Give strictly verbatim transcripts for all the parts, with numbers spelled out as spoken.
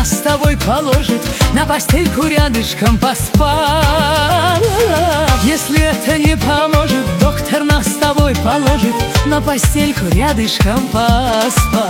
нас с тобой положит, на постельку рядышком поспать. Если это не поможет, доктор нас с тобой положит, на постельку рядышком поспать.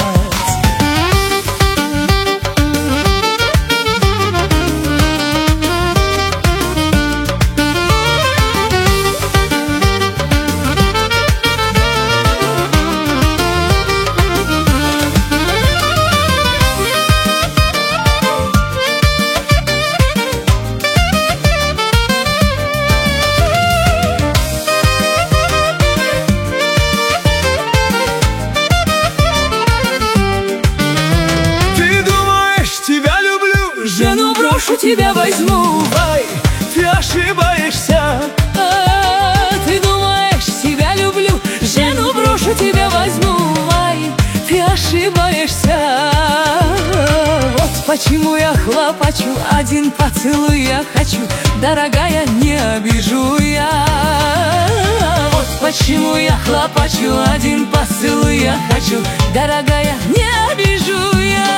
Жену брошу, тебя возьму, ай, ты ошибаешься. А, ты думаешь, тебя люблю, жену брошу, тебя возьму, ай, ты ошибаешься. Вот почему я хлопочу, один поцелуй я хочу, дорогая, не обижу я. Вот почему я хлопочу, один поцелуй я хочу, дорогая, не обижу я.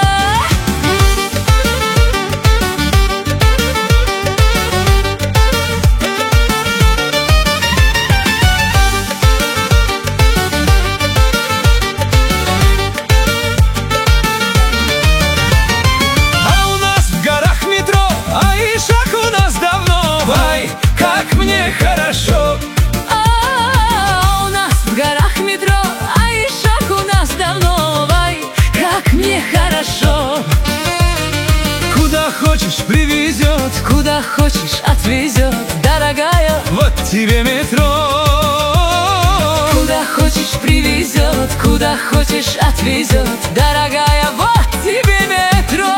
Хорошо. А, у нас в горах метро, а и шаг у нас давно. Ай, как мне хорошо. Куда хочешь привезет, куда хочешь отвезет, дорогая, вот тебе метро. Куда хочешь привезет, куда хочешь отвезет, дорогая, вот тебе метро.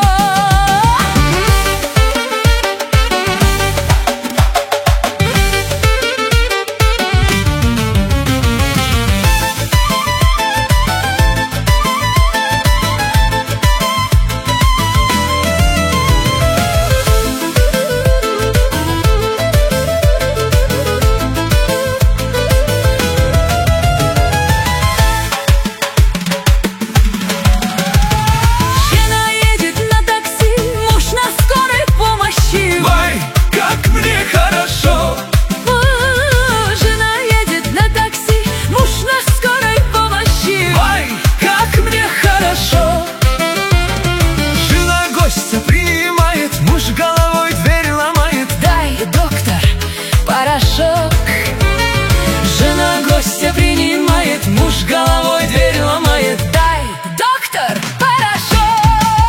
Жена гостя принимает, муж головой дверь ломает. Дай, доктор, порошок.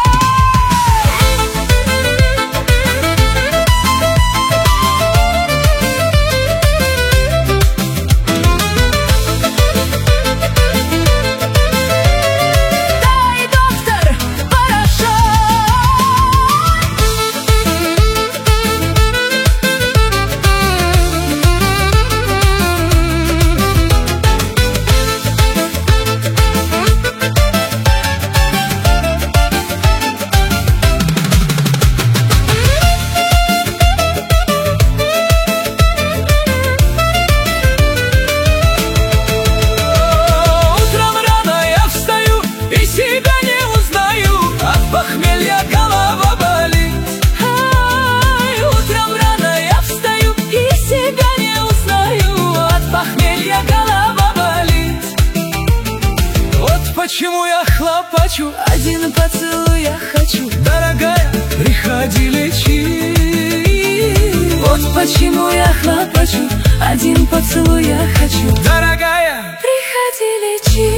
Дай, доктор, порошок. Почему я хлопочу, один поцелуй я хочу, дорогая, приходи лечи. Вот почему я хлопочу, один поцелуй я хочу, дорогая, приходи лечи.